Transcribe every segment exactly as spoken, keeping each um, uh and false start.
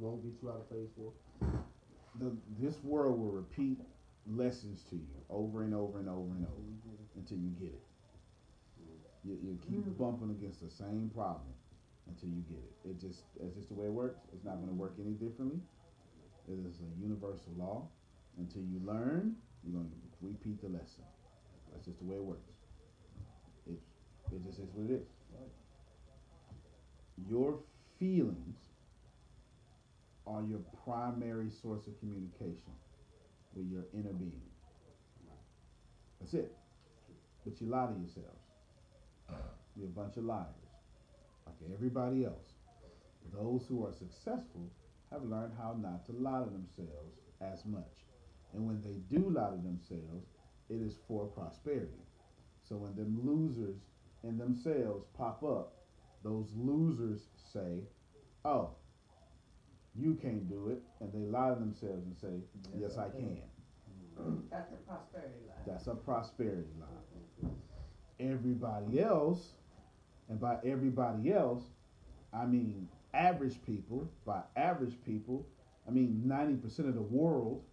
won't get you out of phase four. The, this world will repeat lessons to you over and over and over and over until you get it. You, you keep mm. bumping against the same problem until you get it. It just it's just the way it works. It's not going to work any differently. It is a universal law. Until you learn, you're going to repeat the lesson. That's just the way it works. It it just is what it is. Your feelings are your primary source of communication with your inner being. That's it. But you lie to yourselves. You're a bunch of liars, like everybody else. Those who are successful have learned how not to lie to themselves as much. And when they do lie to themselves, it is for prosperity. So when them losers in themselves pop up, those losers say, oh, you can't do it. And they lie to themselves and say, yes, I can. That's a prosperity lie. That's a prosperity lie. Everybody else, and by everybody else, I mean average people. By average people, I mean ninety percent of the world.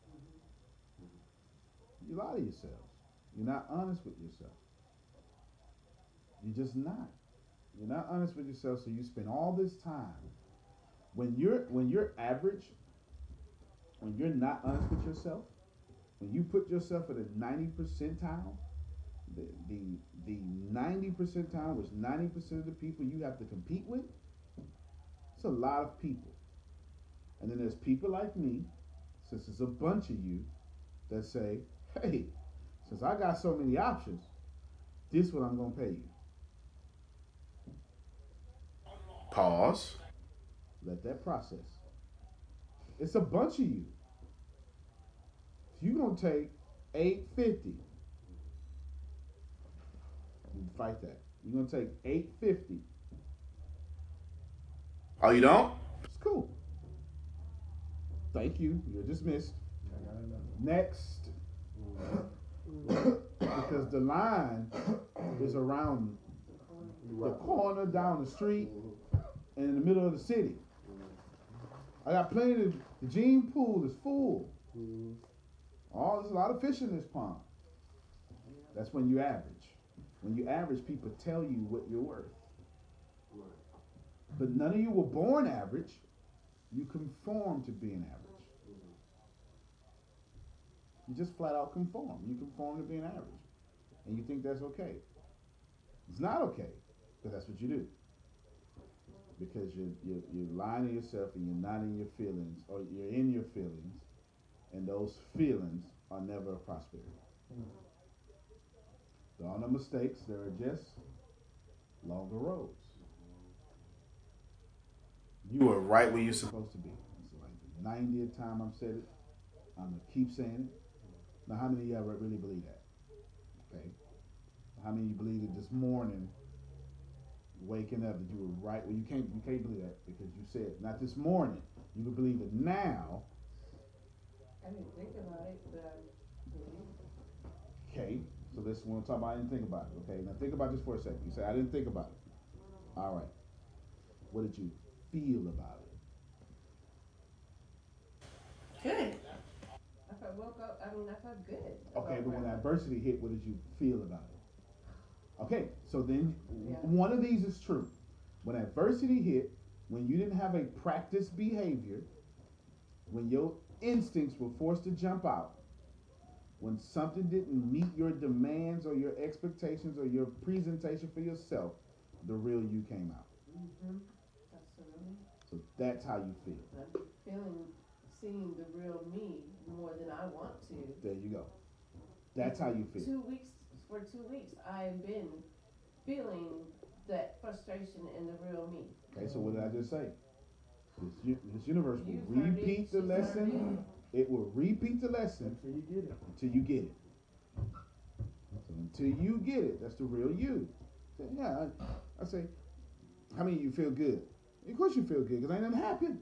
You lie to yourselves. You're not honest with yourself. You're just not. You're not honest with yourself, so you spend all this time. When you're when you're average, when you're not honest with yourself, when you put yourself at a ninety percentile, the the the ninety percentile, which ninety percent of the people you have to compete with, it's a lot of people. And then there's people like me, since it's a bunch of you, that say, hey, since I got so many options, this is what I'm gonna pay you. Pause. Let that process. It's a bunch of you. If you're gonna take eight fifty, you fight that. You're gonna take eight fifty. Oh, you don't? It's cool. Thank you. You're dismissed. Next. Because the line is around the corner, down the street, and in the middle of the city. I got plenty of, the gene pool is full. Oh, there's a lot of fish in this pond. That's when you average. When you average, people tell you what you're worth. But none of you were born average. You conform to being average. You just flat out conform. You conform to being average. And you think that's okay. It's not okay, but that's what you do. Because you're, you're, you're lying to yourself and you're not in your feelings, or you're in your feelings, and those feelings are never a prosperity. There are no mistakes, there are just longer roads. You are right where you're supposed to be. It's like the ninetieth time I've said it. I'm going to keep saying it. Now, how many of y'all really believe that? Okay. How many of you believe it this morning, waking up, that you were right? Well, you can't, you can't believe that because you said it. Not this morning. You can believe it now. I didn't think about it, but I believe it. Okay. So this one talk about I didn't think about it. Okay. Now think about this for a second. You say I didn't think about it. All right. What did you feel about it? Good. If I woke up, I mean, I felt good. Okay, but when adversity hit, what did you feel about it? Okay, so then yeah. One of these is true. When adversity hit, when you didn't have a practiced behavior, when your instincts were forced to jump out, when something didn't meet your demands or your expectations or your presentation for yourself, the real you came out. Mm-hmm. Absolutely. So that's how you feel. I'm feeling, seeing the real me more than I want to. There you go. That's how you feel. Two weeks, for two weeks, I've been feeling that frustration in the real me. Okay, so what did I just say? This, this universe will You've repeat the lesson. It. it will repeat the lesson until you get it. Until you get it. So until you get it, that's the real you. So yeah, I, I say, how many of you feel good? Of course you feel good because ain't nothing happened.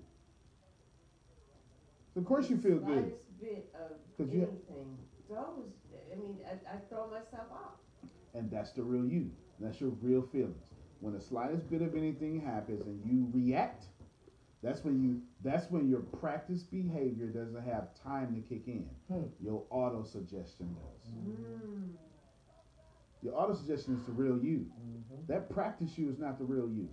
So of course you feel good. The slightest bit of anything. It's always, I mean, I, I throw myself off. And that's the real you. That's your real feelings. When the slightest bit of anything happens and you react, That's when you. That's when your practice behavior doesn't have time to kick in. Hmm. Your auto suggestion does. Mm. Your auto suggestion is the real you. Mm-hmm. That practice you is not the real you.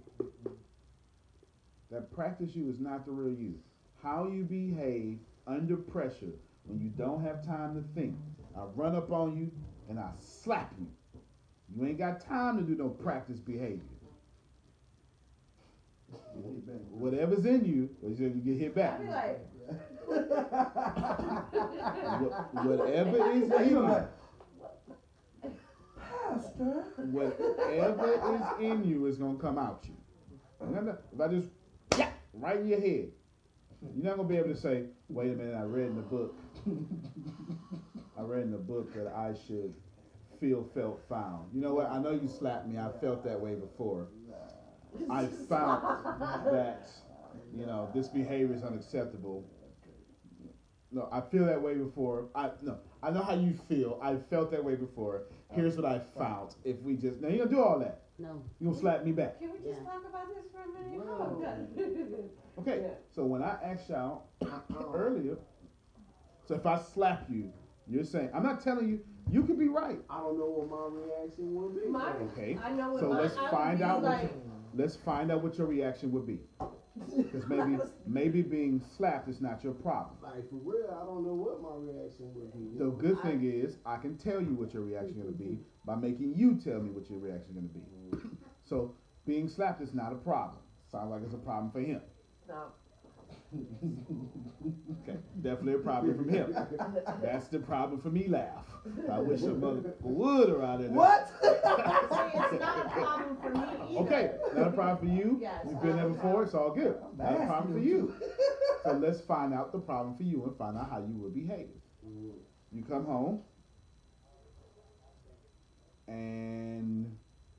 That practice you is not the real you. How you behave under pressure when you don't have time to think. I run up on you and I slap you. You ain't got time to do no practice behavior. Whatever's in you, you get hit back. I be like, Wha- Whatever is in you, Pastor. whatever is in you is gonna come out you. Remember, if I just yeah, right in your head, you're not gonna be able to say, "Wait a minute, I read in the book. I read in the book that I should feel, felt, found." You know what? I know you slapped me. I felt that way before. I found that you know this behavior is unacceptable. No, I feel that way before. I no, I know how you feel. I felt that way before. Here's what I found. If we just now, you gonna do all that. No. You gonna slap me back. can we just Yeah. talk about this for a minute? Whoa. Come on. Okay. Yeah. So when I asked y'all earlier, so if I slap you, you're saying I'm not telling you. You could be right. I don't know what my reaction would be. My, Okay. I know what So my, let's I would find be out what like, Let's find out what your reaction would be. Because maybe maybe being slapped is not your problem. Like for real, I don't know what my reaction would be. The good thing is I can tell you what your reaction is going to be by making you tell me what your reaction is going to be. So being slapped is not a problem. Sounds like it's a problem for him. no. Okay, definitely a problem from him. That's the problem for me. Laugh. I wish your mother would around there. What? See, it's not a problem for me either. Okay, not a problem for you. Yes, You've been there not a before. It's all good. Not a asking problem for him you. So let's find out the problem for you and find out how you would behave. You come home and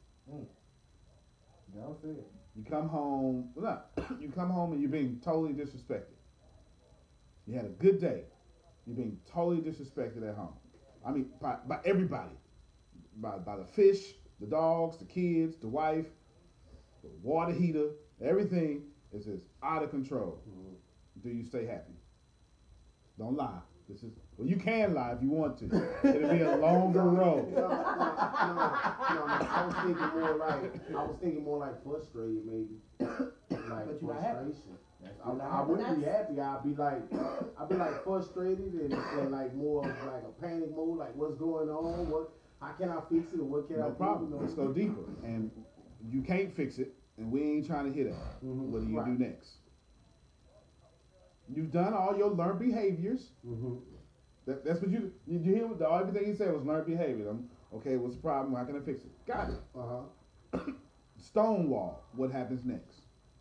Don't say it. you come home. Well, no, you come home and you're being totally disrespected. You had a good day. You're being totally disrespected at home. I mean, by, by everybody. By, by the fish, the dogs, the kids, the wife, the water heater, everything is just out of control. Mm-hmm. Do you stay happy? Don't lie. This is well, you can lie if you want to. It'll be a longer road. No, no, no, no, I was thinking more like I was thinking more like frustrated maybe. Like But you not happy. frustration. I, You're not I happy. wouldn't be happy. I'd be like, I'd be like frustrated and, and like more of like a panic mode. Like, what's going on? What? How can I fix it? Or what can I No do? problem. You know? Let's go deeper. And you can't fix it, and we ain't trying to hit it. Mhm. What do you Right. do next? You've done all your learned behaviors. Mhm. That, that's what you you, you hear. What the, everything he said was learned behavior. I'm, okay, what's the problem? How can I fix it? Got it. Uh huh. Stonewall. What happens next?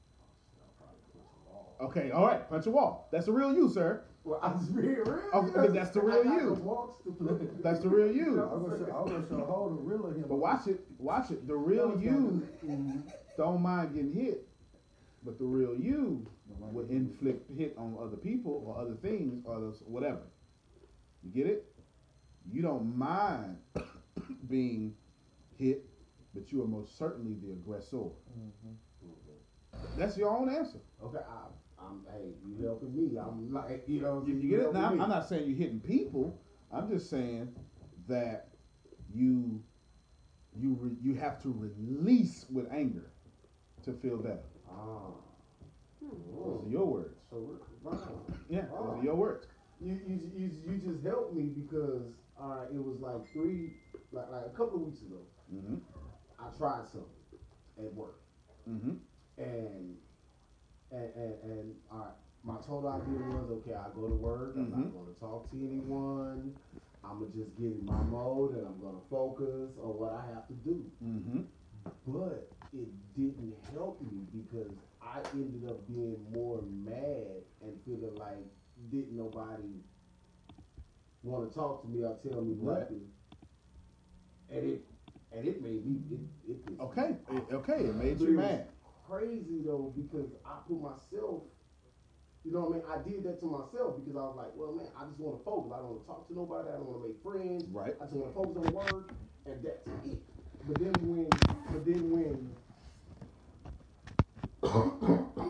Okay, all right. Punch a wall. That's the real you, sir. Well, I was being real. Okay, that's the real I got you. the walks to play. That's the real you. I was gonna show, I was gonna show a whole the real of him. But watch it. Watch it. The real you don't mind getting hit, but the real you will inflict hit on other people or other things or others, whatever. You get it? You don't mind being hit, but you are most certainly the aggressor. That's your own answer. Okay, I, I'm. Hey, you helping me? I'm like, you know. You, you get it? Now, I'm I'm not saying you're hitting people. I'm just saying that you you re, you have to release with anger to feel better. Ah. Those are your words. So, right. Yeah, those are your words. You, you, you, you just helped me because all right, it was like three, like like a couple of weeks ago. Mm-hmm. I tried something at work, Mm-hmm. and and and, and all right, my total idea was okay. I go to work. I'm Mhm. not going to talk to anyone. I'm gonna just get in my mode and I'm gonna focus on what I have to do. Mm-hmm. But it didn't help me because I ended up being more mad and feeling like didn't nobody want to talk to me or tell me Right. nothing. And it and it made me it it just Okay. It- okay. It made But you it was mad. crazy though because I put myself, you know what I mean? I did that to myself because I was like, well, man, I just want to focus. I don't want to talk to nobody. I don't want to make friends. Right. I just want to focus on work, and that's it. But then when, but then when,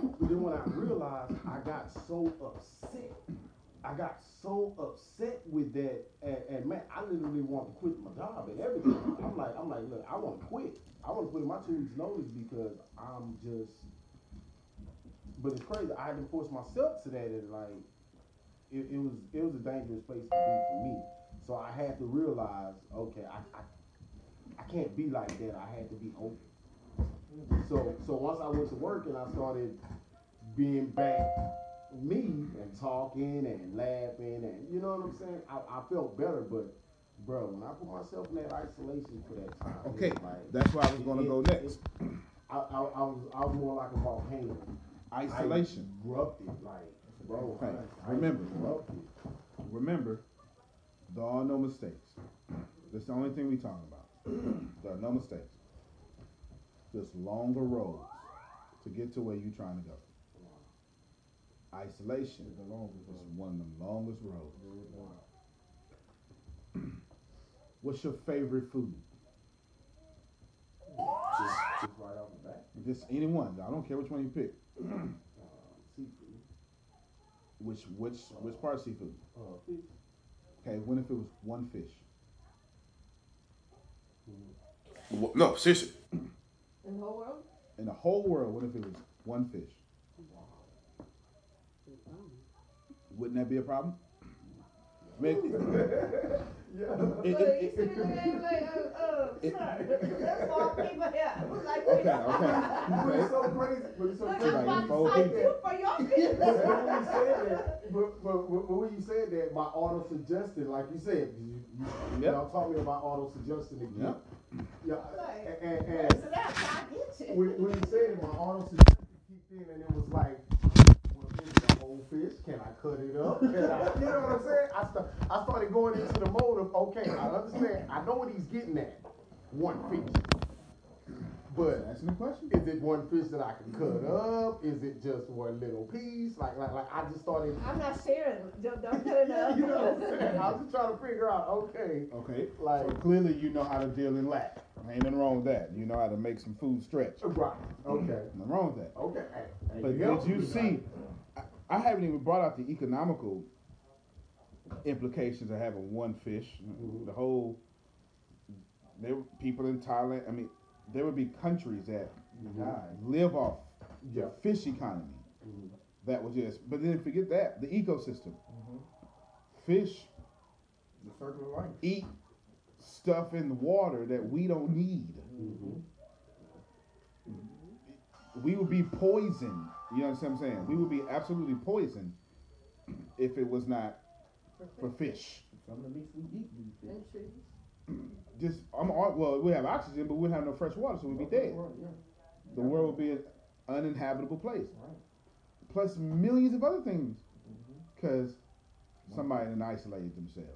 but then when I realized, I got so upset. I got so upset with that, and, and man, I literally want to quit my job and everything. I'm like, I'm like, look, I want to quit. I want to quit my two weeks notice because I'm just. But it's crazy. I had to force myself to that, and like, it, it was it was a dangerous place to be for me. So I had to realize, okay, I I, I can't be like that. I had to be open. So so once I went to work and I started being back me and talking and laughing and you know what I'm saying, I, I felt better. But bro, when I put myself in that isolation for that time, Okay, it was like, that's where I was going to it- go it- next. I, I, I was I was more like a volcano. Isolation. I erupted like bro. Okay, I, I remember. erupted. Remember, there are no mistakes. That's the only thing we talking about. There are no mistakes. Just longer roads to get to where you're trying to go. Isolation is one of the longest roads. What's your favorite food? Just, just right off the bat. Just any one. I don't care which one you pick. Uh, seafood. Which which which part of seafood? Uh, fish. Okay, what if it was one fish? Wh- No, seriously. In the whole world? In the whole world, what if it was one fish? Wouldn't that be a problem? I mean, Yeah. it- So it- you it- sitting there like, uh, uh, It- sir, there's four people here. Who's like, Okay, But okay. it's so crazy. But it's so Look, crazy. I'm Like, about four to fight people. you for your But business. when you said that, but, but, but when you said that, my auto suggested, like you said, you, you, Yep. y'all taught me about auto suggesting again. Yep. Yeah. Like, And, and, Wait, and so that's how I get you. when, when you said it, my auto suggestion kicked in, and it was like, well, is it a whole fish? Can I cut it up? Can I, you know what I'm saying? I, st- I started going into the mode of, okay, I understand. I know what he's getting at. One fish. But Asking the question. is it one fish that I can cut up? Is it just one little piece? Like, like, like I just started. I'm not sharing. Don't, don't cut it up. You know what I'm saying? I was just trying to figure out. Okay, Okay. like, So clearly you know how to deal in lack. Ain't nothing wrong with that. You know how to make some food stretch. right. Okay. Nothing wrong with that. Okay. Hey, hey, But helped did you me, see? like, I, I haven't even brought out the economical implications of having one fish. Mhm. The whole there were people in Thailand. I mean, there would be countries that live off the Yeah. fish economy. Mhm. That was just. But then forget that the ecosystem. Fish The circle of life. eat stuff in the water that we don't need. Mhm. We would be poisoned. You understand what I'm saying? We would be absolutely poisoned if it was not for fish. Some of the meats we eat, we fish. And trees. Just I'm all, well, we have oxygen, but we wouldn't have no fresh water, so we'd be dead. Yeah. The world would be an uninhabitable place. Right. Plus millions of other things, because somebody done isolated themselves.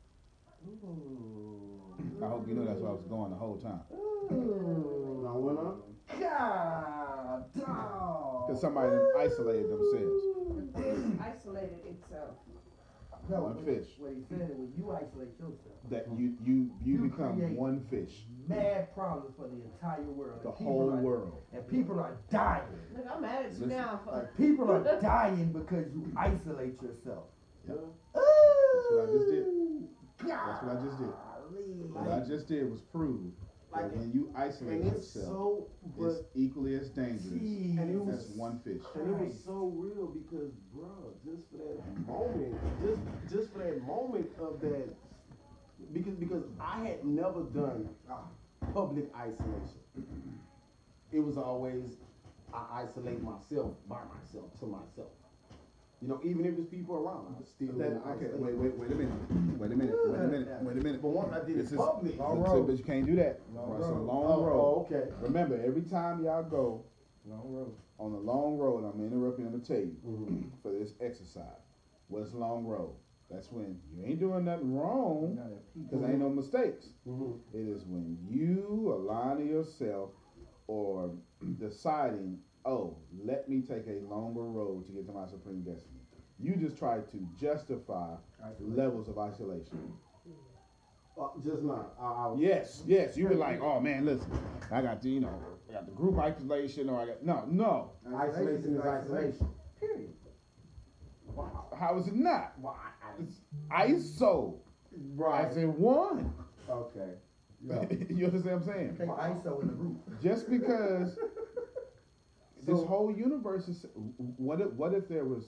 Ooh. I hope you know that's where I was going the whole time. Ooh. Now, when I- God, dog. Because somebody done isolated themselves. The fish isolated itself. No, One when- fish. What he said, when you isolate yourself, That you you you, You become create one fish. mad problems for the entire world. The And people whole are- world. And people are dying. Look, I'm mad at you Listen, now. For, Like people are dying because you isolate yourself. Yep. That's what I just did. That's what I just did. What I Golly. just did was prove that Like, when you isolate and it's yourself, so, it's but equally as dangerous Jeez. and it was as one fish. And it was so real because, bro, just for that moment, just just for that moment of that, because because I had never done public isolation. It was always I isolate myself by myself to myself. You know, even if there's people around, I still That, okay, isolate. wait, wait, wait a minute. Wait a minute. Wait a minute. Wait a minute. But once I did This it is public, Long so- road. but you can't do that. Long Bro, it's a road. long oh, road. oh, okay. Remember, every time y'all go Long road. on a long road, I'm interrupting. I'm gonna tell you Mhm. for this exercise. What's long road? That's when you ain't doing nothing wrong, Now that people- because ain't no mistakes. Mhm. It is when you align to yourself or deciding, oh, let me take a longer road to get to my supreme destiny. You just try to justify Isolation. levels of isolation. Uh, just not. I, I was, Yes, yes. You were like, oh man, listen, I got the, you know, I got the group isolation, or I got no, no. Isolation is isolation. Period. How is it not? Well, I, I, It's I S O, right. as in one. Okay. Yeah. You understand what I'm saying? Take I S O in the group. Just because this So- whole universe is, what if, what if there was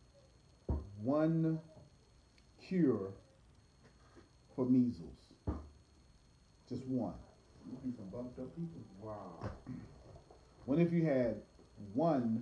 one cure for measles? Just one. You be some bumped up people. Wow. What if you had one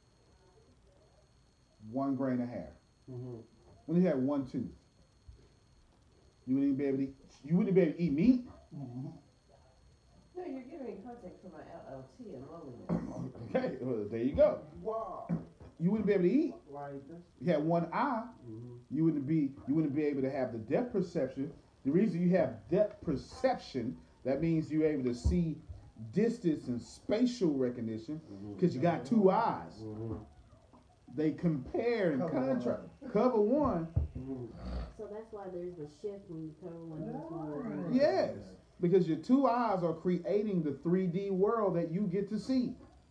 one grain of hair? Mm-hmm. What if you had one tooth? You wouldn't even be able to eat, you wouldn't be able to eat meat? Mm-hmm. No, you're giving me context for my L L T and loneliness. Okay, well, there you go. Wow. You wouldn't be able to eat. Like this. You had one eye, Mm-hmm. you wouldn't be you wouldn't be able to have the depth perception. The reason you have depth perception, that means you're able to see distance and spatial recognition because you got two eyes. Mm-hmm. They compare and Cover contrast. Cover one, Mm-hmm. So that's why there's the shift when you cover one of those ones. yes, because your two eyes are creating the three D world that you get to see.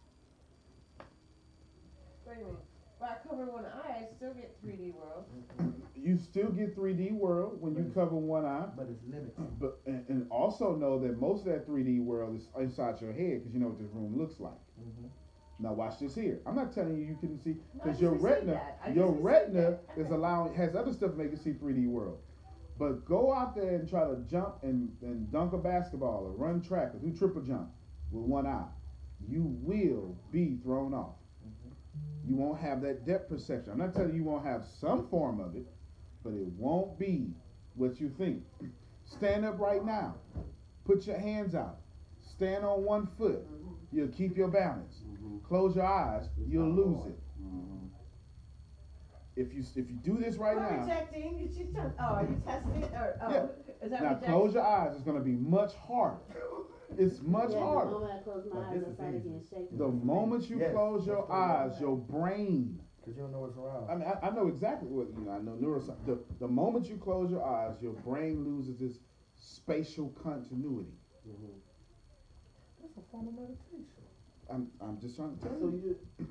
Wait a minute. If I cover one eye, I still get three D world. You still get three D world when you cover one eye. But it's limited. But and, and also know that most of that three D world is inside your head because you know what this room looks like. Mm-hmm. Now watch this here. I'm not telling you you couldn't see No, I because just your received retina, that. I your just received retina that. is Okay. allowing has other stuff to make you see three D world. But go out there and try to jump and, and dunk a basketball or run track or do triple jump with one eye. You will be thrown off. You won't have that depth perception. I'm not telling you you won't have some form of it, but it won't be what you think. Stand up right now. Put your hands out. Stand on one foot. You'll keep your balance. Mm-hmm. Close your eyes. You'll lose it. Mm-hmm. If you if you do this right We're now, rejecting. You should tell, oh, are you testing it? Or, oh, Yeah. is that now rejection? close your eyes. It's going to be much harder. It's much Yeah, the harder. moment I close my But eyes, this I is start easy. getting shaky. The moment you Yes, close your that's what it eyes, is. your brain. Because you don't know what's around. I mean, I, I know exactly what you know. I know neuroscience. The, the moment you close your eyes, your brain loses its spatial continuity. Mm-hmm. That's a form of meditation. I'm I'm just trying to tell So you. you.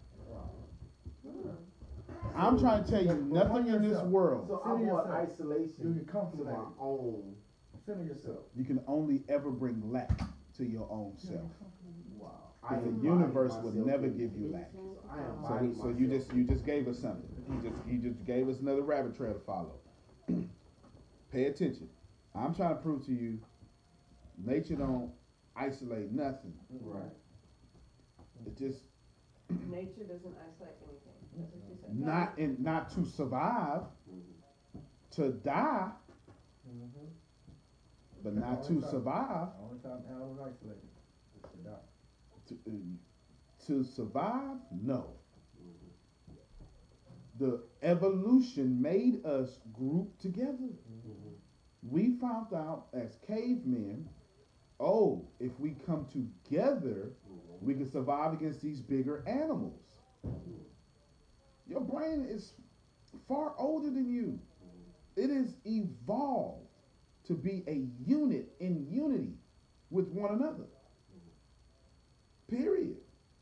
I'm trying to tell you But- but nothing on in this yourself. world. So I Center want yourself. isolation Do you to comfortable? my own. Center yourself. You can only ever bring lack to your own self. Wow. And the embody universe will myself never in- give you lack. So I So, embody so you myself. just you just gave us something. You just you just gave us another rabbit trail to follow. Pay attention. I'm trying to prove to you, nature don't isolate nothing. Right. It just Nature doesn't isolate anything. That's what you said. not in not to survive, to die, Mm-hmm. but not to survive. The only time Al was isolated was to die. To, uh, to survive, no. The evolution made us group together. Mm-hmm. We found out as cavemen, oh, if we come together, we can survive against these bigger animals. Your brain is far older than you. It is evolved to be a unit in unity with one another. Period.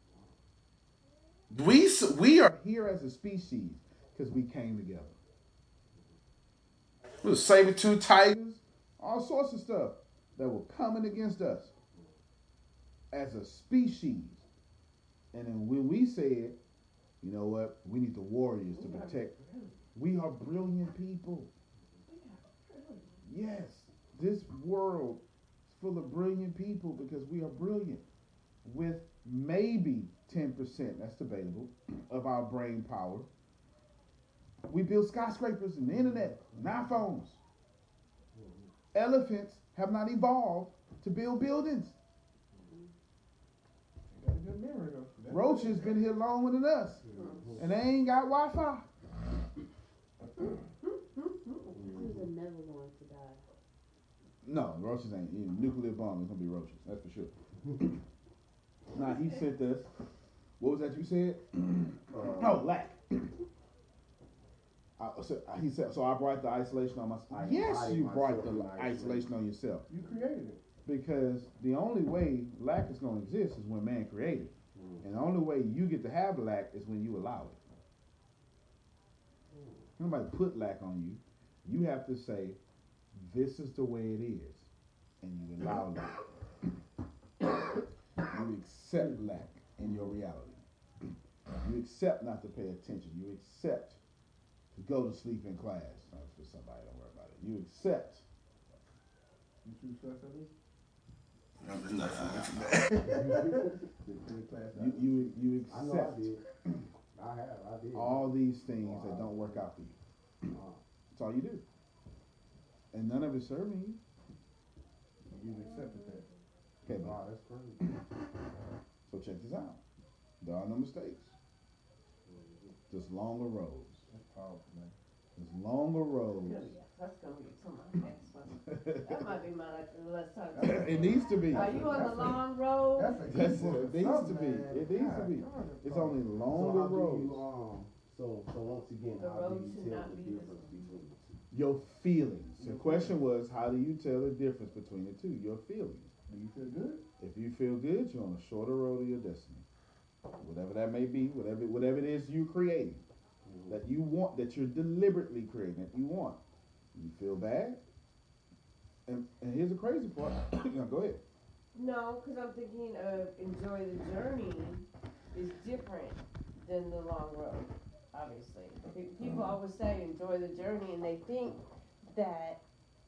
We s- we are Here as a species because we came together. we was saber-tooth tiger. Tigers, all sorts of stuff that were coming against us as a species. And then when we said, you know what, we need the warriors to protect. We are brilliant people. Yes, this world is full of brilliant people because we are brilliant. With maybe ten percent, that's debatable, of our brain power. We build skyscrapers and the internet and iPhones. Elephants have not evolved to build buildings. Got a good memory though. That's Roaches been here longer than us, and they ain't got Wi-Fi. Humans are never going to die. No, roaches ain't. You know, nuclear bomb is gonna be roaches. That's for sure. Now he sent us. What was that you said? Uh, Oh, lack. I, so he said, so I brought the isolation on myself. I Yes, embodied you brought myself the in isolation isolation. on yourself. You created it. Because the only way lack is going to exist is when man created. Mm. And the only way you get to have lack is when you allow it. Nobody put lack on you. You have to say, this is the way it is. And you allow lack. You accept lack in your reality. You accept not to pay attention. You accept to go to sleep in class. That's for somebody, don't worry about it. You accept. You choose class at least? You, you, you I know I accept did. I have, I did. all these things that don't work out for you. Uh, That's all you do. And none of it serving you. You've accepted that. Okay, wow, but that's crazy. so check this out. There are no mistakes. Just longer roads. That's powerful, man. Just longer roads. Yeah, that's gonna be some of my next one. That might be my last time. It needs to be. Are you on the That's a- long road? That's a That's good book it. of It needs to something, be. man. It needs to God be. darn, that's It's powerful. only So longer how do roads. you, um, so, so once again, The how road do you should tell not the be difference between the two? Your feelings. The question was, how do you tell the difference between the two? Your feelings. Do you feel good? If you feel good, you're on a shorter road to your destiny. Whatever that may be, whatever whatever it is you're creating, Mhm. that you want, that you're deliberately creating, that you want. You feel bad? And, and here's the crazy part. Now, go ahead. No, because I'm thinking of enjoy the journey is different than the long road, obviously. Pe- People always say enjoy the journey and they think that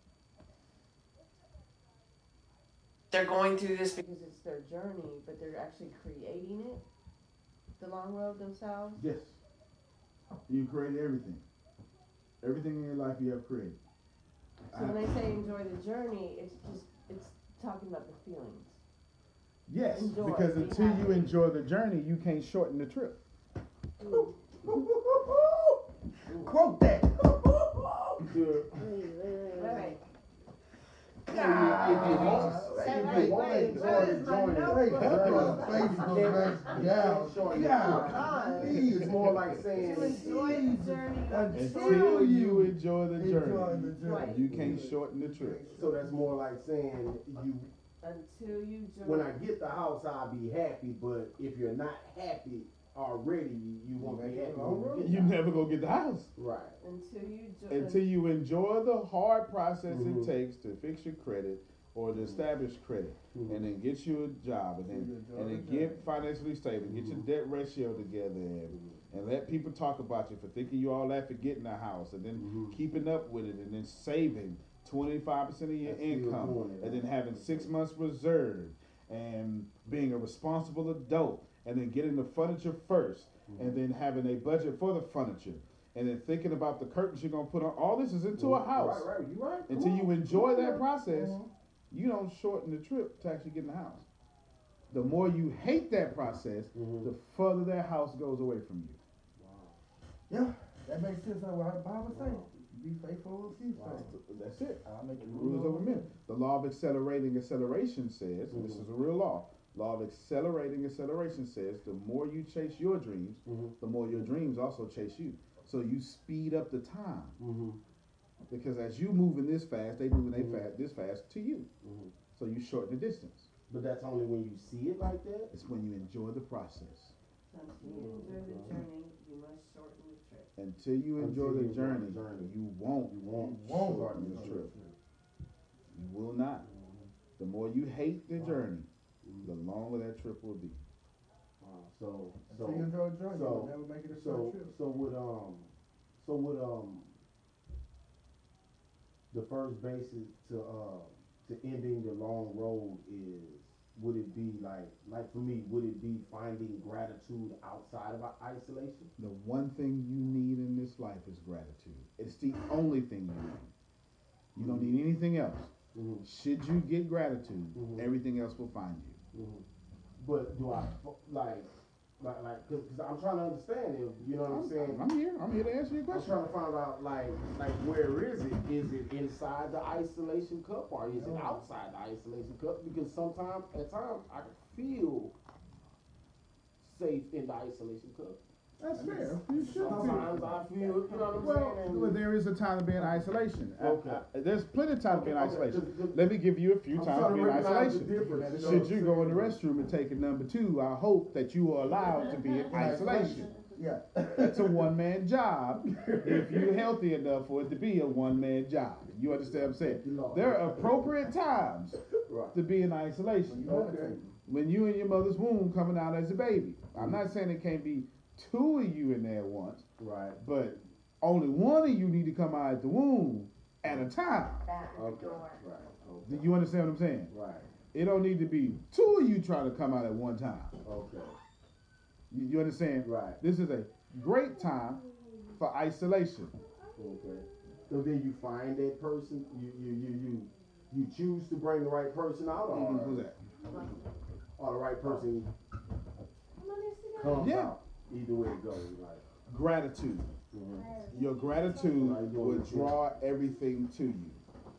they're going through this because it's their journey, but they're actually creating it, the long road themselves. Yes. You created everything. Everything in your life you have created. So when they say enjoy the journey, it's just, it's talking about the feelings. Yes, Enjoy, because be until you happy. enjoy the journey, you can't shorten the trip. Quote that. To- Wait, wait, wait, wait. Right. If you want, Say, if wait, you want to wait, enjoy where the is my journey, notebook? the That journey, brother's face is you gonna can't- back you down. can't shorten the God, journey. please. It's more like saying, To enjoy the journey of the Until Until you you enjoy the enjoy journey, the journey. Right. you can't shorten the trip. so that's more like saying, you, until you join. when I get the house, I'll be happy, but if you're not happy already, you, you won't be happy when you get You the house. never gonna get the house. Right. Until you join. Until you enjoy the hard process Mhm. it takes to fix your credit or to establish credit, Mhm. and then get you a job, and You then enjoy and then the get journey. financially stable, get your Mhm. debt ratio together, and, and let people talk about you for thinking you all that for getting a house, and then Mhm. keeping up with it, and then saving twenty-five percent of your And still income, doing it. and then having six months reserved, and being a responsible adult, and then getting the furniture first, and then having a budget for the furniture, and then thinking about the curtains you're gonna put on. All this is into a house. Right, right, you right. Until Come you on, enjoy come that on. process, Mhm. you don't shorten the trip to actually get in the house. The more you hate that process, Mhm. the further that house goes away from you. Yeah, that makes sense of what the Bible says. Be faithful with few Wow. things. That's it. I'll make you Rules over men. The law of accelerating acceleration says, and this Mhm. is a real law, law of accelerating acceleration says, the more you chase your dreams, Mhm. the more your dreams also chase you. So you speed up the time. Mhm. Because as you moving this fast, they moving they Mhm. fast this fast to you. Mhm. So you shorten the distance. But that's only when you see it like that. It's when you enjoy the process. Until you enjoy the journey, you must shorten the trip. Until you Until enjoy you the enjoy journey, the journey. you won't. You won't. Won't shorten shorten the the trip. trip. You will not. The more you hate the Wow. journey, Mhm. the longer that trip will be. Wow. So, Until you so, enjoy the journey, so, you'll never make it a so, short trip. so would um, so would um, the first basis to uh to ending the long road is, would it be like like for me, would it be finding gratitude outside of isolation? The one thing you need in this life is gratitude. It's the only thing you need. You don't need anything else. Mm-hmm. Should you get gratitude, Mhm. everything else will find you. Mm-hmm. But do I like like like because I'm trying to understand if you know what I'm saying. I'm here. I'm here to answer your I'm question. trying to find out, like, like where is it? Is it inside the isolation cup, or is it outside the isolation cup? Because sometimes, at times, I can feel safe in the isolation cup, That's fair. You should feel. Sometimes I feel, you know what I'm Well, saying? well, there is a time to be in isolation. I- Okay. I- there's plenty of time to be in Okay, okay. isolation. Just- just- Let me give you a few I'm times to trying be to in recognize the isolation. difference, you know Should what you I'm go in the saying? restroom and take a number two, I hope that you are allowed to be in isolation. Yeah. That's a one-man job if you're healthy enough for it to be a one-man job. You understand what I'm saying? There are appropriate times Right. to be in isolation. Okay. When you in your mother's womb coming out as a baby. I'm not saying it can't be two of you in there at once, Right. but only one of you need to come out at the womb at a time. Okay. Right. Do Okay. you understand what I'm saying? Right. It don't need to be two of you trying to come out at one time. Okay. You, you understand? Right. This is a great time for isolation. Okay. So then you find that person, you you you you you choose to bring the right person out, or Mhm, who's that? or the right person comes Yeah. out. Either way it goes, like. Gratitude. Mhm. Your gratitude How you doing, will Michelle? draw everything to you.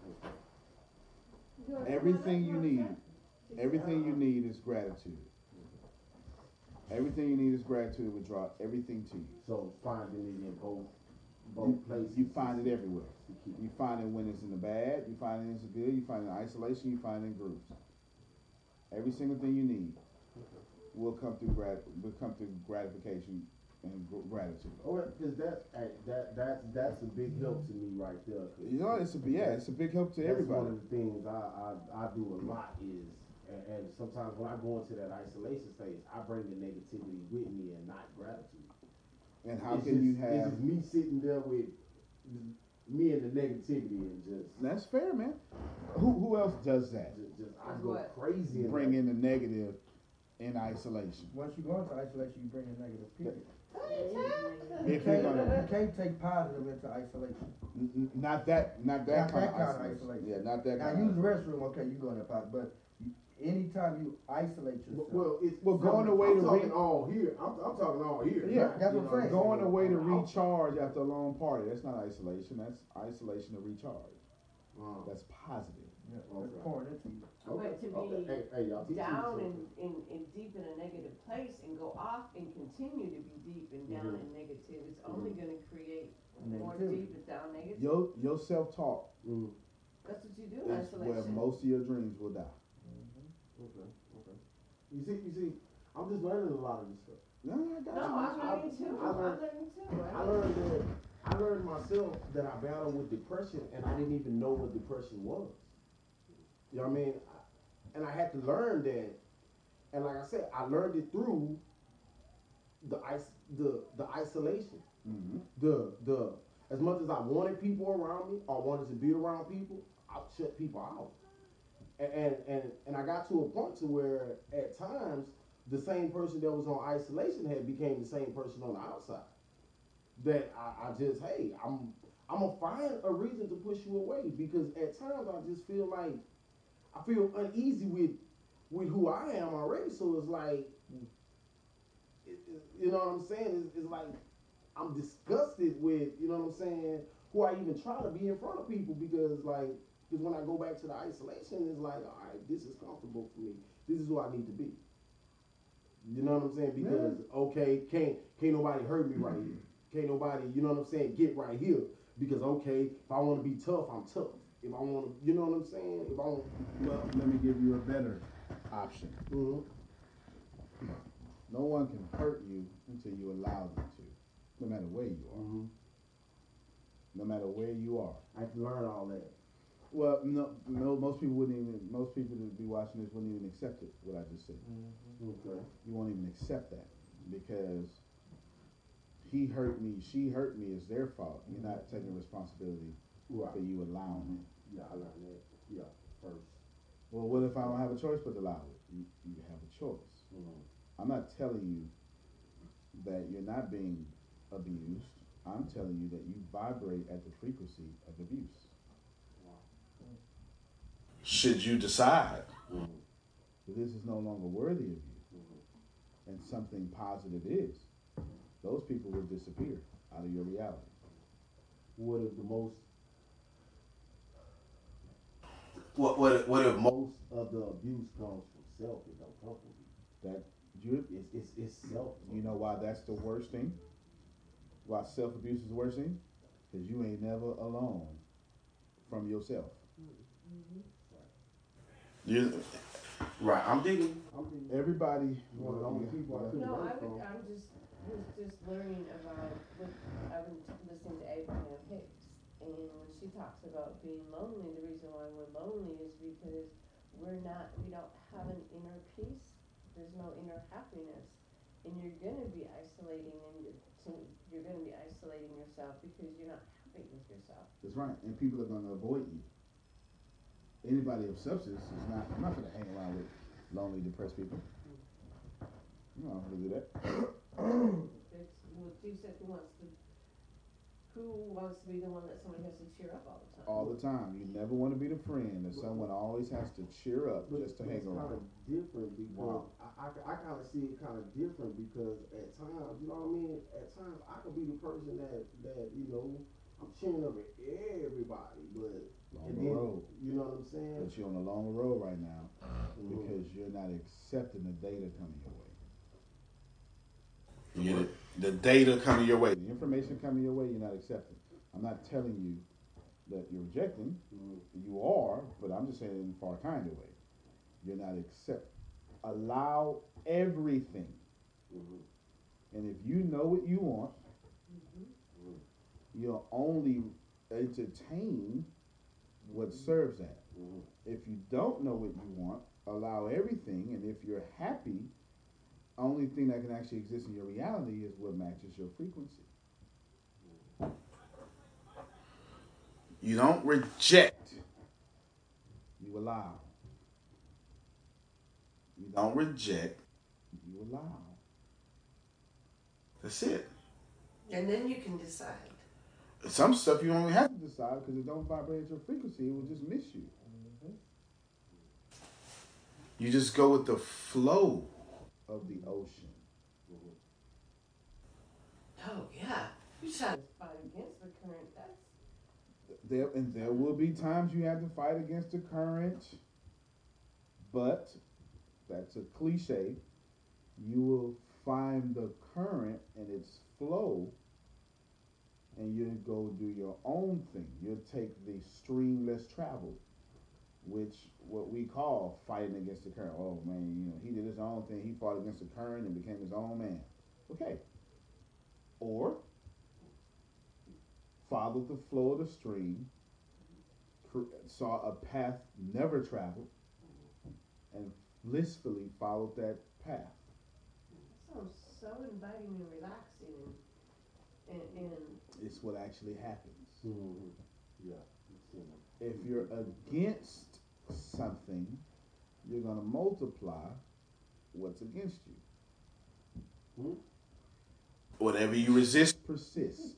Everything you need, everything you need is gratitude. Everything you need is gratitude will draw everything to you. So finding it in both both You, places. you find it everywhere. to keep- You find it when it's in the bad, you find it when it's good, you find it in isolation, you find it in groups. Every single thing you need will come through grat will come through gratification and gr- gratitude. Oh, because that hey, that that's that's a big help to me right there. 'Cause You know, it's a yeah, it's a big help to that's one everybody. of the things I, I, I do a lot is, and, and sometimes when I go into that isolation stage, I bring the negativity with me and not gratitude. And how It's can just, you It's have? just me sitting there with me and the negativity and just, That's fair, man. Who who else does that? just, just I Does go what? crazy. in Bring that. in the negative in isolation. Once you go into isolation, you bring in negative people. If You you're can't, gonna, you can't take positive into isolation. n- n- not that, not that Not kind that of kind of isolation. isolation. Yeah, not that Now, kind. use of the isolation. restroom, okay, you go in the pot, but you- anytime you isolate Well, yourself. well, it's Well, going away I'm to talking re- all here. I'm, I'm talking all here. Yeah, not, that's you what I'm know saying. Going away to on the outside. recharge after a long party. That's not isolation. That's isolation to recharge. Uh, That's positive. Yeah, Okay. that's pouring into you. okay, But to okay. be Hey, hey, y'all teach me down something. and, and, and deep in a negative place and go off and continue to be deep and down Mhm. and negative, it's only gonna create more Negativity. deep and down negative. Your your self talk Mm, That's what you do in is where isolation. most of your dreams will die. okay, okay. You see, you see, I'm just learning a lot of this stuff. No, I got No, you. I'm learning too. I I'm learned- learning too. I learned that I learned myself that I battled with depression, and I didn't even know what depression was. You know what I mean? I- And I had to learn that. And like I said, I learned it through the ice, the the isolation. Mm-hmm. The the as much as I wanted people around me, or wanted to be around people, I shut people out. And and and, and I got to a point to where at times the same person that was on isolation had became the same person on the outside. That I, I just hey, I'm I'm gonna find a reason to push you away because at times I just feel like I feel uneasy with with who I am already. So it's like, it, it- you know what I'm saying? It's, it's like I'm disgusted with, you know what I'm saying, who I even try to be in front of people because like, because when I go back to the isolation, it's like, all right, this is comfortable for me. This is who I need to be. You know what I'm saying? Because okay, can't can't nobody hurt me right here. Can't nobody, you know what I'm saying, get right here. Because okay, if I want to be tough, I'm tough. If I want to, you know what I'm saying? If I want, Well, let me give you a better option. mm-hmm. No one can hurt you until you allow them to, no matter where you are. Mm-hmm. No matter where you are. I have to learn all that. Well, no, no, most people wouldn't even. Most people that be watching this wouldn't even accept it. What I just said. Okay. You won't even accept that because he hurt me, she hurt me is their fault. You're not taking responsibility Right. for you allowing it. Yeah, I learned that. Yeah, first. Well, what if I don't have a choice but to allow it? You, you have a choice. Mm-hmm. I'm not telling you that you're not being abused. I'm telling you that you vibrate at the frequency of abuse. Should you decide? Mm-hmm. So this is no longer worthy of you, Mm-hmm. and something positive is, those people will disappear out of your reality. What if the most What what what if mo- most of the abuse comes from self? It don't come from you. That you, It's it's it's self. you know why that's the worst thing? why self abuse is the worst thing? Because you ain't never alone from yourself. You, right? I'm digging. I'm thinking Everybody. one of the only people I couldn't No, I learn would, from. I'm just, was just learning about, what, I've been listening to Abraham Hicks, and when she talks about being lonely, the reason why we're lonely is because we're not, we don't have an inner peace, there's no inner happiness, and you're gonna be isolating, and you're, to- you're gonna be isolating yourself because you're not happy with yourself. That's right. And people are going to avoid you. Anybody of substance is not, I'm not going to hang around with lonely, depressed people. I'm not going to do that. It's, well, you said who wants to, who wants to be the one that somebody has to cheer up all the time? All the time. You never want to be the friend that someone always has to cheer up But just to it's hang kind around. of different because Wow. I, I, I kind of see it kind of different because at times, you know what I mean? At times, I could be the person that, that you know, I'm cheering up at everybody, but Long and then, road. you know what I'm saying? But you're on a long road right now Mhm. because you're not accepting the data coming your way. You get it? The data coming your way. The information coming your way, you're not accepting. I'm not telling you that you're rejecting. Mhm. You are, but I'm just saying in a far kinder way. You're not accept. Allow everything. Mhm. And if you know what you want, you'll only entertain what serves that. Mhm. If you don't know what you want, allow everything, and if you're happy, only thing that can actually exist in your reality is what matches your frequency. You don't reject. You allow. You Don't reject. You allow. That's it. And then you can decide. Some stuff you only have. To decide because it don't vibrate at your frequency, it will just miss you. You just go with the flow. Of the ocean. Oh, yeah. You try to fight against the current, that's, There and there will be times you have to fight against the current, but that's a cliche. You will find the current and its flow, and you'll go do your own thing. You'll take the stream less traveled, which what we call fighting against the current. Oh man, you know, he did his own thing. He fought against the current and became his own man. Okay. Or followed the flow of the stream, saw a path never traveled, and blissfully followed that path. sounds so inviting and relaxing and, and, and It's what actually happens. Mhm. Yeah. If you're against something, you're going to multiply what's against you. Hmm? Whatever you resist, Persist.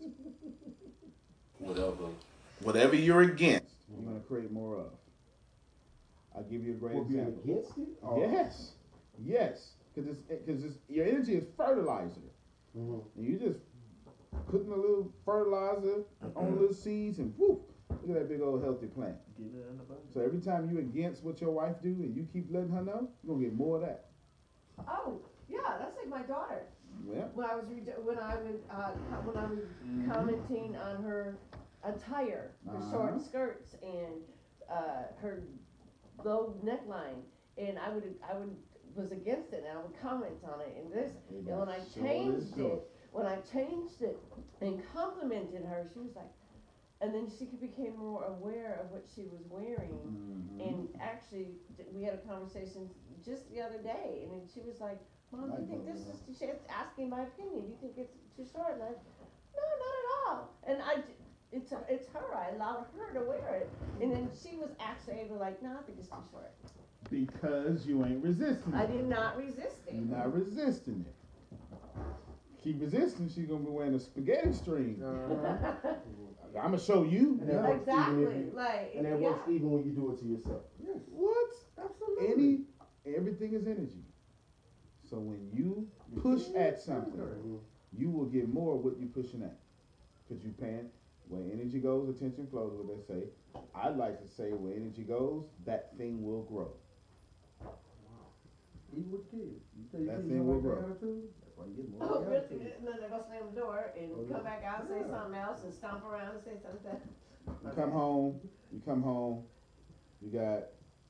whatever, whatever you're against. You're going to create more of. I'll give you a great For being example. against it? Or- Yes. Yes. Because it's, because it's, your energy is fertilizer. Mhm. And you just putting a little fertilizer on little seeds and whoo, look at that big old healthy plant. Getting it in the budget. So every time you against what your wife do and you keep letting her know, you're gonna get more of that. oh, yeah, that's like my daughter. Yeah. When I was, re- when I was, uh, co- when I was commenting on her attire, her Uh-huh. short skirts and, uh, her low neckline, and I would, I would, was against it, and I would comment on it and this, and when I Sure changed is it, when I changed it and complimented her, she was like, and then she became more aware of what she was wearing, Mhm. and actually, th- we had a conversation just the other day, and then she was like, Mom, do you think this is, too short? Asking my opinion, do you think it's too short? And I, no, not at all. And I, j- it's, it's her, I allowed her to wear it. And then she was actually able to like, no, I think it's too short. Because you ain't resisting I it. did not resist it. You're not resisting it. Keep resisting, she's gonna be wearing a spaghetti string. Uh-huh. I'm gonna show you. And that works even Exactly, if you- like, And that yeah. works even when you do it to yourself. Yes. What? Absolutely. Any, everything is energy. So when you push at something, Mhm. you will get more of what you're pushing at. Because you're paying, where energy goes, attention flows, what they say. I'd like to say where energy goes, that thing will grow. Even with kids. You tell your That kids thing you will don't like grow. their attitude, that's why you get more Oh, of the really? attitude. And then they're gonna slam the door and Oh, come yeah. back out and say Yeah. something else and stomp around and say something. You come home, you come home, you got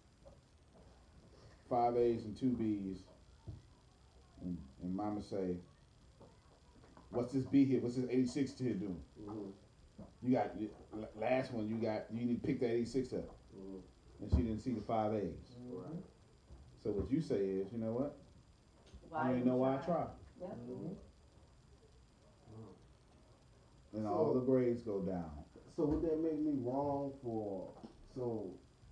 five A's and two B's, and, and mama say, what's this B here? What's this eighty-six here doing? Mm-hmm. You got, you, l- last one, you got, you need to pick that eighty-six up. Mm-hmm. And she didn't see the five A's. Right. So what you say is, you know what? Why I didn't know why I try? tried. Yep. Mhm. And So- all the grades go down. So would that make me wrong for so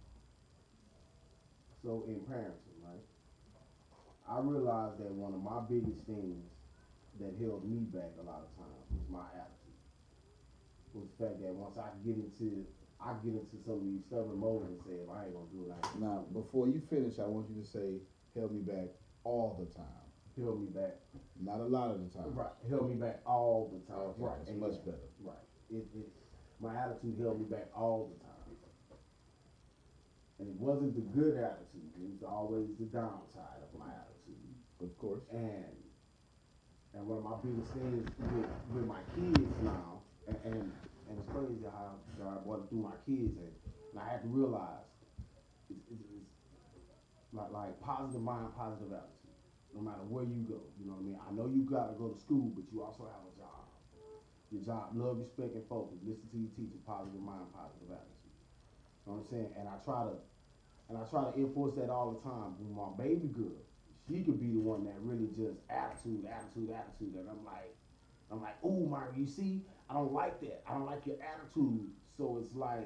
so in parenting, right? I realized that one of my biggest things that held me back a lot of times was my attitude. Was the fact that once I get into I get into some of these stubborn modes and say, if I ain't gonna do it, I ain't Now, before you finish, I want you to say, held me back all the time. held me back. Not a lot of the time. Right. Held me back all the time. Okay, right. that's Amen. much better. Right. It, it my attitude held me back all the time. And it wasn't the good attitude, it was always the downside of my attitude. Of course. And and one of my biggest things with, with my kids now, and, and and it's crazy how God brought it through my kids, and, and I had to realize it's, it's, it's like like positive mind, positive attitude. No matter where you go, you know what I mean. I know you gotta go to school, but you also have a job. Your job, love, respect, and focus. Listen to your teacher, positive mind, positive attitude. You know what I'm saying? And I try to, and I try to enforce that all the time. With my baby girl, she could be the one that really just attitude, attitude, attitude, and I'm like, I'm like, ooh, Mario, you see, I don't like that. I don't like your attitude. So it's like,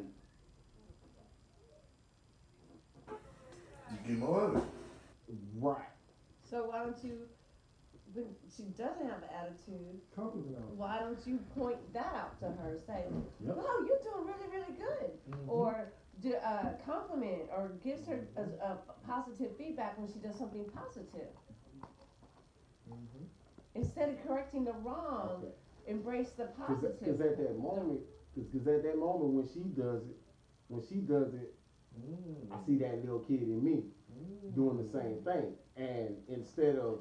You get more of it. right. So why don't you, when she doesn't have an attitude, Compliment on it. why don't you point that out to her? Say, Yep. wow, you're doing really, really good. Mhm. Or do, uh, compliment or gives her a, a positive feedback when she does something positive. Mhm. Instead of correcting the wrong, Okay. embrace the Cause, positive. cause at that moment, cause, cause at that moment when she does it, when she does it, Mm. I see that little kid in me Mm. doing the same thing. And instead of,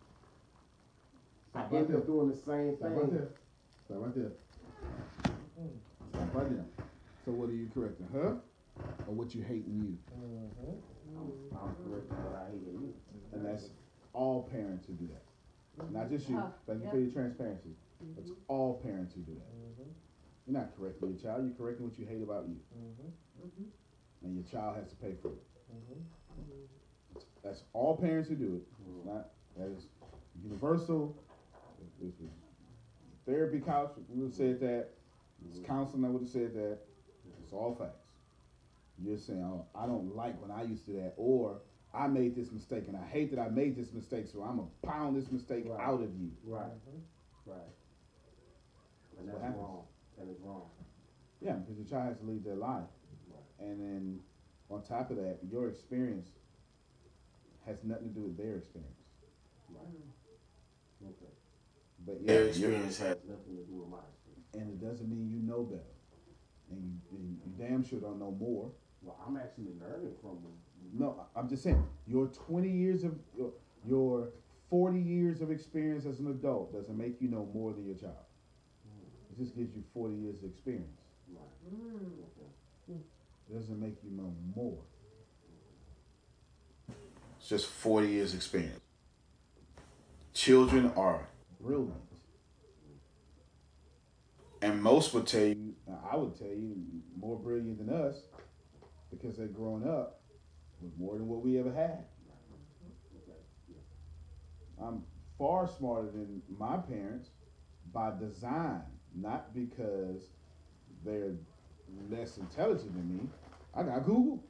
I Stop right end there. up doing the same Stop thing. right there. Stop right there. Mm. Stop right there. So what are you correcting? Her? Or what you hate in you? Mhm. I'm, I'm correcting what I hate in you. And that's all parents who do that. Not just you. Uh, Thank you yep. for your transparency. It's all parents who do that. Mhm. You're not correcting your child, you're correcting what you hate about you. Mhm. And your child has to pay for it. Mhm. That's all parents who do it. It's not, that is universal. If it was therapy couch, we would have said that. It's counseling, I would have said that. It's all facts. You're saying, oh, I don't like when I used to do that, or I made this mistake and I hate that I made this mistake, so I'm gonna pound this mistake Right. out of you. Right, Mhm. right. And That's what that's happens. wrong. That is wrong. Yeah, because your child has to lead their life. Right. And then on top of that, your experience has nothing to do with their experience. Right. Okay. But Their yeah, experience has Has nothing to do with my experience. and it doesn't mean you know better. And you, and you damn sure don't know more. Well, I'm actually learning from them. No, I- I'm just saying, your twenty years of, your, your forty years of experience as an adult doesn't make you know more than your child. It just gives you forty years of experience. Right. Mm. Okay. It doesn't make you know more. it's just forty years experience. Children are, Brilliant. and most would tell you, Now, I would tell you, more brilliant than us, because they're growing up with more than what we ever had. Okay. Yeah. I'm far smarter than my parents by design, not because they're less intelligent than me. I got Google.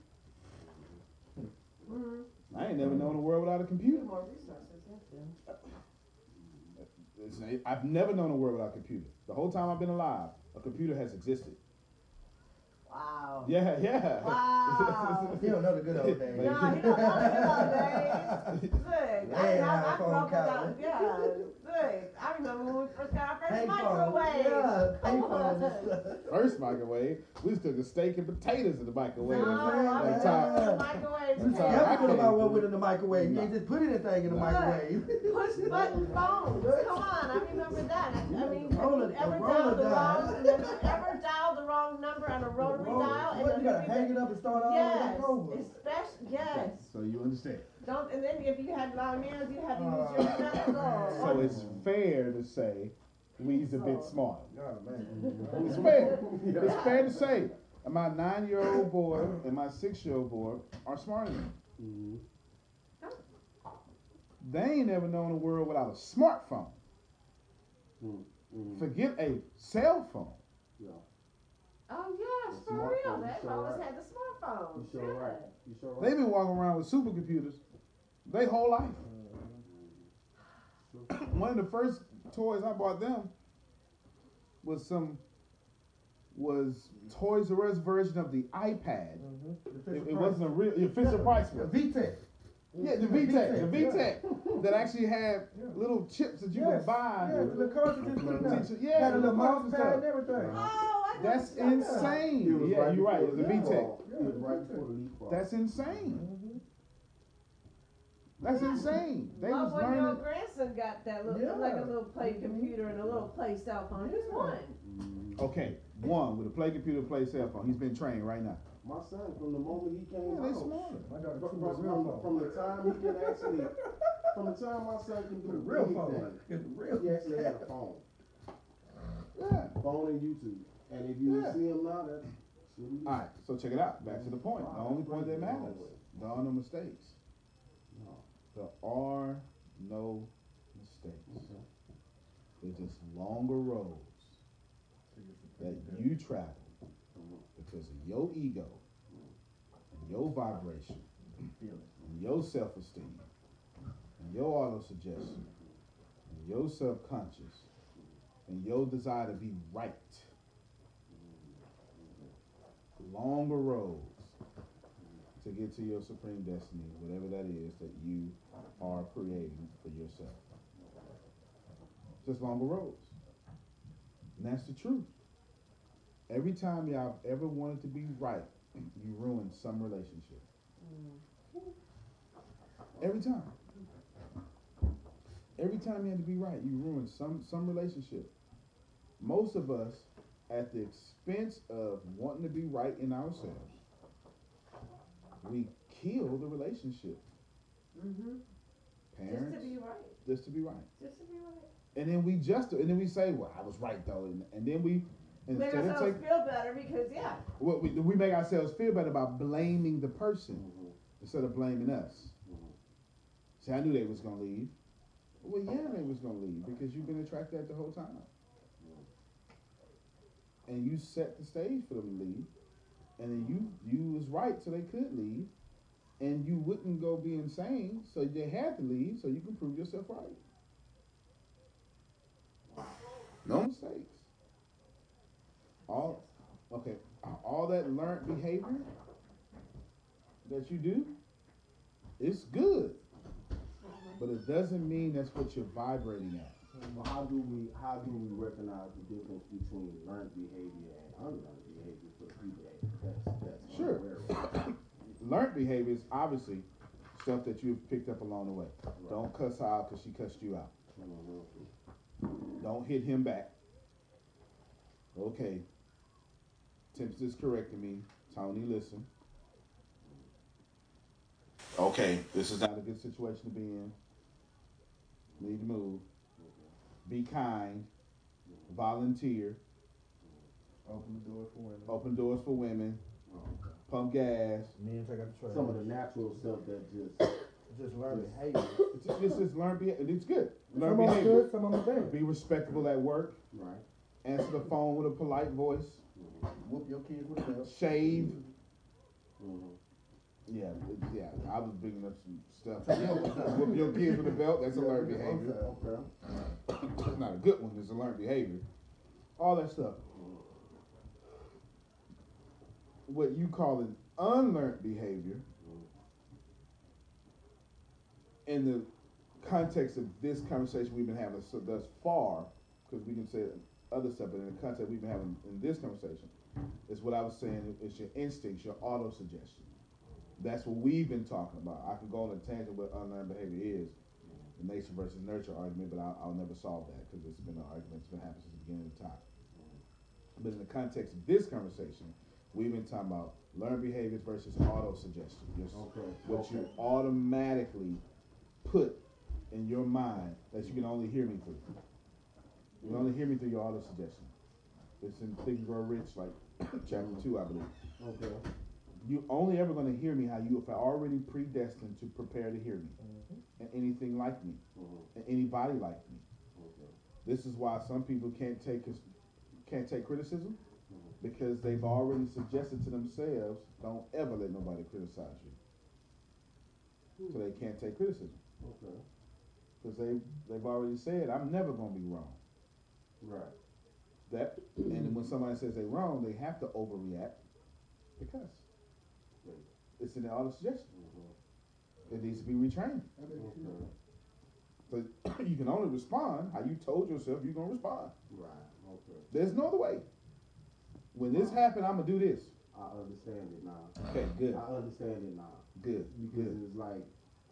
Mm. I ain't never known a world without a computer. More resources, yeah. It's- I've never known a world without a computer. The whole time I've been alive, a computer has existed. Wow. Yeah, yeah. Wow. You don't know the good old days. Like- No, you don't know the good old days. Look, I, I, I grew up phone without, calendar. yeah, look, I remember when we first got our first Payphone. microwave. Yeah, Come payphone and on. stuff. First microwave, we used to cook the steak and potatoes in the microwave. No, Yeah. I remember Top. when the microwave You That's how I have to put came about what through. went in the microwave. You ain't No. just put anything in the What? microwave. Push button phones. Come on, I remember that. I, I mean, have roller- you ever the roller dialed the dial. wrong? Have you ever dialed the wrong number on a rotary Roll- dial? What, And you the gotta hang it up and start all Yes, over over. especially yes. So you understand. Don't and then if you had long nails, you had to use Oh, your knuckles. man. So it's fair to say we's a bit smarter. God, man. It's fair. It's fair to say my nine-year-old boy and my six-year-old boy are smarter than me. Mm-hmm. They ain't never known a world without a smartphone. Mm-hmm. Forget a cell phone. Yeah. Oh yes, The for real. smartphone, They've you always sure had the smartphones. You sure yeah. right. You sure right. They've been walking around with supercomputers their whole life. One of the first toys I bought them was some was Toys R Us version of the iPad. Mm-hmm. It, it wasn't a real your Fisher Price The one. V-Tech. Yeah, the VTech, the yeah. VTech that actually had Yeah. little chips that you Yes, could buy. Yeah, the cartridges put it down. Teacher- yeah, Got a little the mouse cartridge pad and stuff. everything. Oh, I know. That's what you're talking about. insane. It was Yeah, right you're right. before It's a the VTech. leapfrog. It was right before the leapfrog. That's insane. Mm-hmm. That's insane. They Well, was when learning. your grandson got that little, Yeah. like a little play computer and a little play cell phone, he's Yeah. one. Mm-hmm. Okay, one with a play computer, play cell phone. He's been trained right now. My son, from the moment he came Yeah, they out, smarter. My daughter from, too, from, real from, phone. from the time he can actually, from the time my son can The do real phone. anything, Get the real. he actually had a phone, Yeah. phone and YouTube. And if you Yeah. see him now, that's what he All right. So check it out. Back to the point. The only point that matters. There are no mistakes. No. There are no mistakes. There's just longer roads that you travel because of your ego and your vibration and your self-esteem and your auto-suggestion and your subconscious and your desire to be right. Longer roads to get to your supreme destiny, whatever that is that you are creating for yourself. Just longer roads. And that's the truth. Every time y'all ever wanted to be right, you ruined some relationship. Every time. Every time you had to be right, you ruined some some relationship. Most of us, at the expense of wanting to be right in ourselves, we kill the relationship. Mm-hmm. Parents, Just to be right. just to be right. Just to be right. And then we just, and then we say, well, I was right though. And, and then we, Make instead of ourselves taking, feel better because yeah. what we, we make ourselves feel better by blaming the person instead of blaming us. See, I knew they was going to leave. Well, yeah, they was going to leave because you've been attracted that the whole time. And you set the stage for them to leave. And then you, you was right so they could leave. And you wouldn't go be insane, so they had to leave so you can prove yourself right. No mistakes. All okay. All that learned behavior that you do, it's good, but it doesn't mean that's what you're vibrating at. Well, how do we how do we recognize the difference between learned behavior and unlearned behavior for the people that that's that's Sure. unaware? Learned behavior is obviously stuff that you've picked up along the way. Don't cuss her out because she cussed you out. Mhm. Don't hit him back. Okay. Tempest is correcting me. Tony, listen. Okay, this is not a good situation to be in. Need to move. Be kind. Volunteer. Open the door for women. Open doors for women. Oh, okay. Pump gas. Men take out the trash. Some of the natural stuff that just Just learn Just- behavior. It's just, it's just learn behavior. It's good. Learn Some of them behavior. good, some of them bad. Be respectable at work. right. Answer the phone with a polite voice. Whoop your kids with a belt. Shave. Mm-hmm. Yeah, it- yeah. I was bringing up some stuff. Whoop your kids with a belt. That's a learned behavior. Okay. It's not a good one. It's a learned behavior. All that stuff. What you call an unlearned behavior, and the context of this conversation we've been having so thus far, because we can say other stuff, but in the context we've been having in this conversation, is what I was saying, it's your instincts, your auto-suggestion. That's what we've been talking about. I can go on a tangent what unlearned behavior is, the nature versus nurture argument, but I'll, I'll never solve that because it's been an argument that's been happening since the beginning of time. But in the context of this conversation, we've been talking about learned behaviors versus auto-suggestion. Just Okay. what Okay. you automatically put in your mind that you can only hear me through. You can only hear me through your auto-suggestion. It's in Think and Grow Rich, like chapter two, I believe. Okay. You only ever going to hear me how you are already predestined to prepare to hear me. And anything like me. Mm-hmm. And anybody like me. Okay. This is why some people can't take can't take criticism, because they've already suggested to themselves, don't ever let nobody criticize you. So they can't take criticism. Okay. Because they, they've already said, I'm never going to be wrong. Right. That, and when somebody says they're wrong, they have to overreact because it's in the auto suggestion. Mm-hmm. It needs to be retrained. Okay. So you can only respond how you told yourself you're going to respond. Right. Okay. There's no other way. When this happened, I'm going to do this. I understand it now. Okay, good. I understand it now. Good. Because Good. it's like,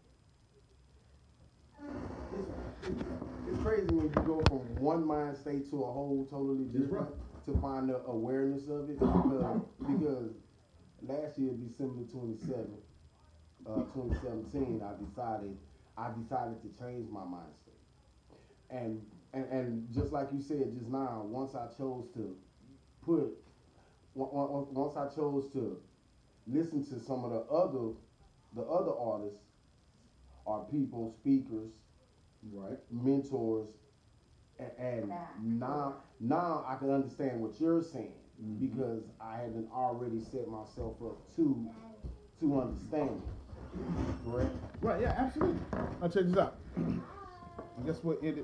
it's, it's crazy when you go from one mind state to a whole totally different to find the awareness of it. Because, because last year, December twenty-seventh, uh, twenty seventeen, I decided, I decided to change my mind state. And, and, and just like you said just now, once I chose to put, once I chose to listen to some of the other, the other artists, or people, speakers, Right. mentors, and, and now, now I can understand what you're saying, Mhm. because I haven't already set myself up to, to understand it. Correct? Right, yeah, absolutely. Now check this out. And guess what ended?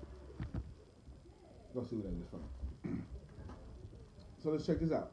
Go see what that is from. So let's check this out.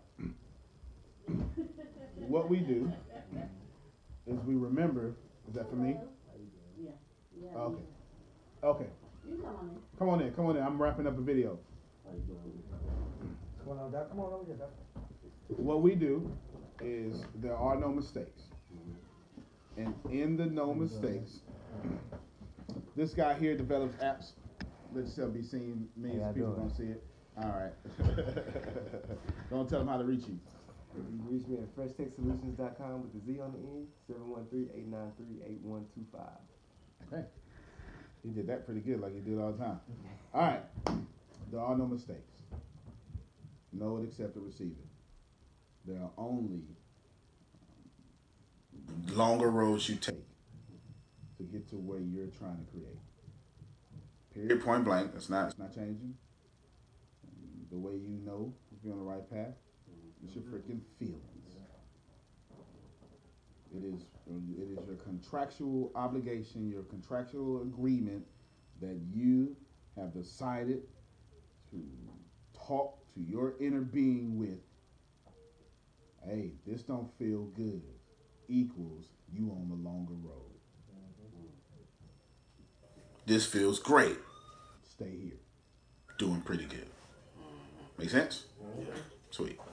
What we do is we remember, is that for me? Yeah. Yeah. Okay. Okay. You come on in. Come on in, come on in. I'm wrapping up a video. How you doing? Come on, Doc. Come on over here, Doc. What we do is there are no mistakes. And in the no mistakes, this guy here develops apps. Let yourself be seen. Millions of people gonna see it. All right. Don't tell them how to reach you. You can reach me at fresh tech solutions dot com with the Z on the end, seven one three, eight nine three, eight one two five. Okay. He did that pretty good, like he did all the time. All right. There are no mistakes. Know it, accept it, receive it. There are only Longer roads you take. to get to where you're trying to create. Period, point blank. It's not. It's not changing. The way you know if you're on the right path, it's your freaking feelings. It is it is your contractual obligation, your contractual agreement that you have decided to talk to your inner being with. Hey, this don't feel good. Equals you on the longer road. This feels great. Stay here. Doing pretty good. Make sense? Sweet.